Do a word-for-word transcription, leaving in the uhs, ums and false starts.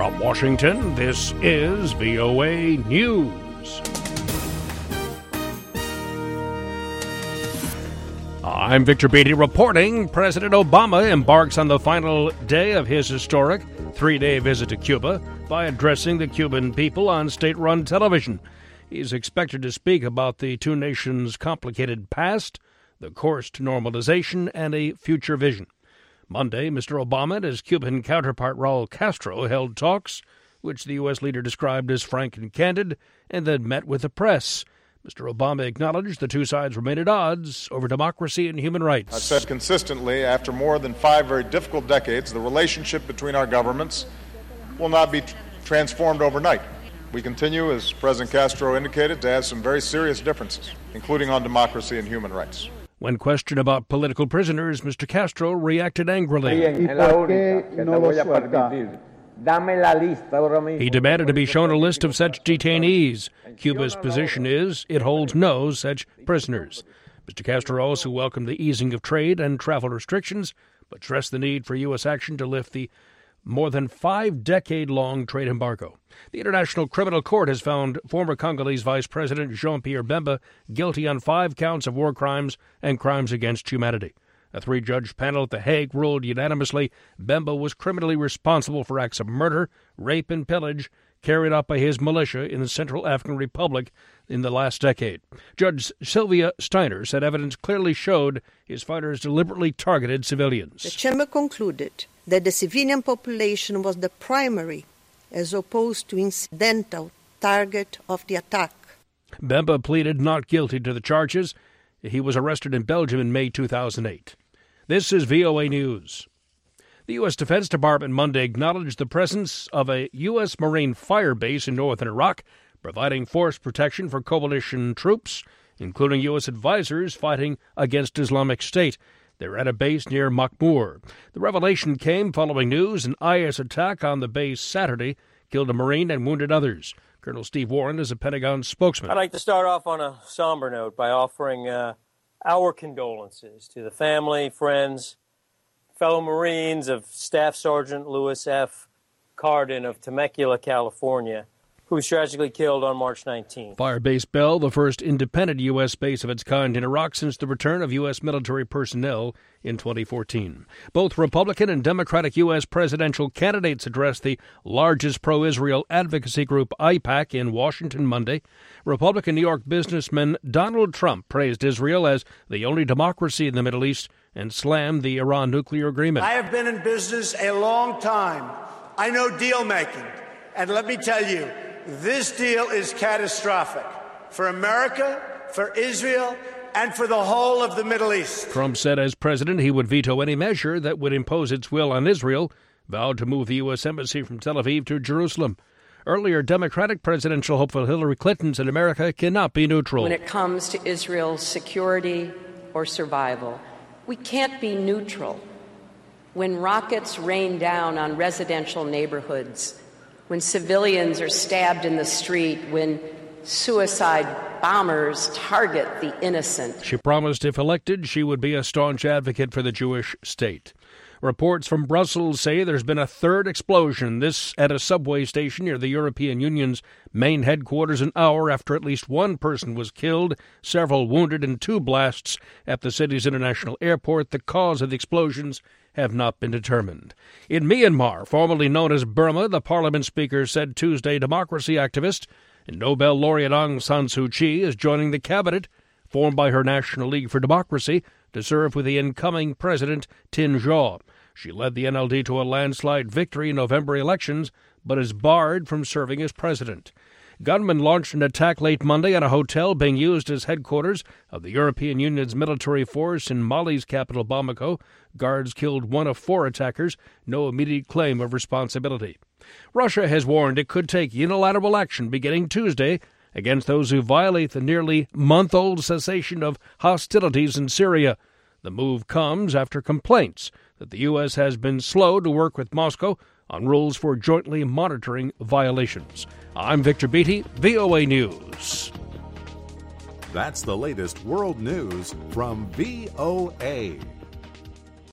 From Washington, this is V O A News. I'm Victor Beatty reporting President Obama embarks on the final day of his historic three-day visit to Cuba by addressing the Cuban people on state-run television. He's expected to speak about the two nations' complicated past, the course to normalization, and a future vision. Monday, Mister Obama and his Cuban counterpart Raul Castro held talks, which the U S leader described as frank and candid, and then met with the press. Mister Obama acknowledged the two sides remain at odds over democracy and human rights. I've said consistently, after more than five very difficult decades, the relationship between our governments will not be t- transformed overnight. We continue, as President Castro indicated, to have some very serious differences, including on democracy and human rights. When questioned about political prisoners, Mister Castro reacted angrily. He demanded to be shown a list of such detainees. Cuba's position is it holds no such prisoners. Mister Castro also welcomed the easing of trade and travel restrictions, but stressed the need for U S action to lift the more than five-decade-long trade embargo. The International Criminal Court has found former Congolese Vice President Jean-Pierre Bemba guilty on five counts of war crimes and crimes against humanity. A three-judge panel at The Hague ruled unanimously Bemba was criminally responsible for acts of murder, rape, and pillage carried out by his militia in the Central African Republic in the last decade. Judge Sylvia Steiner said evidence clearly showed his fighters deliberately targeted civilians. The chamber concluded that the civilian population was the primary, as opposed to incidental, target of the attack. Bemba pleaded not guilty to the charges. He was arrested in Belgium in May two thousand eight. This is V O A News. The U S Defense Department Monday acknowledged the presence of a U S Marine fire base in northern Iraq, providing force protection for coalition troops, including U S advisors fighting against Islamic State. They're at a base near Makhmur. The revelation came following news an I S attack on the base Saturday killed a Marine and wounded others. Colonel Steve Warren is a Pentagon spokesman. I'd like to start off on a somber note by offering uh, our condolences to the family, friends, fellow Marines of Staff Sergeant Louis F. Carden of Temecula, California, who was tragically killed on March nineteenth. Firebase Bell, the first independent U S base of its kind in Iraq since the return of U S military personnel in twenty fourteen. Both Republican and Democratic U S presidential candidates addressed the largest pro-Israel advocacy group, I PAC, in Washington Monday. Republican New York businessman Donald Trump praised Israel as the only democracy in the Middle East and slammed the Iran nuclear agreement. I have been in business a long time. I know deal-making. And let me tell you, this deal is catastrophic for America, for Israel, and for the whole of the Middle East. Trump said as president he would veto any measure that would impose its will on Israel, vowed to move the U S embassy from Tel Aviv to Jerusalem. Earlier, Democratic presidential hopeful Hillary Clinton said America cannot be neutral. When it comes to Israel's security or survival, we can't be neutral. When rockets rain down on residential neighborhoods, when civilians are stabbed in the street, when suicide bombers target the innocent. She promised if elected, she would be a staunch advocate for the Jewish state. Reports from Brussels say there's been a third explosion, this at a subway station near the European Union's main headquarters, an hour after at least one person was killed, several wounded, and two blasts at the city's international airport. The cause of the explosions have not been determined. In Myanmar, formerly known as Burma, the parliament speaker said Tuesday democracy activist and Nobel laureate Aung San Suu Kyi is joining the cabinet formed by her National League for Democracy to serve with the incoming president Tin Zhaw. She led the N L D to a landslide victory in November elections, but is barred from serving as president. Gunmen launched an attack late Monday on a hotel being used as headquarters of the European Union's military force in Mali's capital, Bamako. Guards killed one of four attackers. No immediate claim of responsibility. Russia has warned it could take unilateral action beginning Tuesday against those who violate the nearly month-old cessation of hostilities in Syria. The move comes after complaints that the U S has been slow to work with Moscow on rules for jointly monitoring violations. I'm Victor Beatty, V O A News. That's the latest world news from V O A.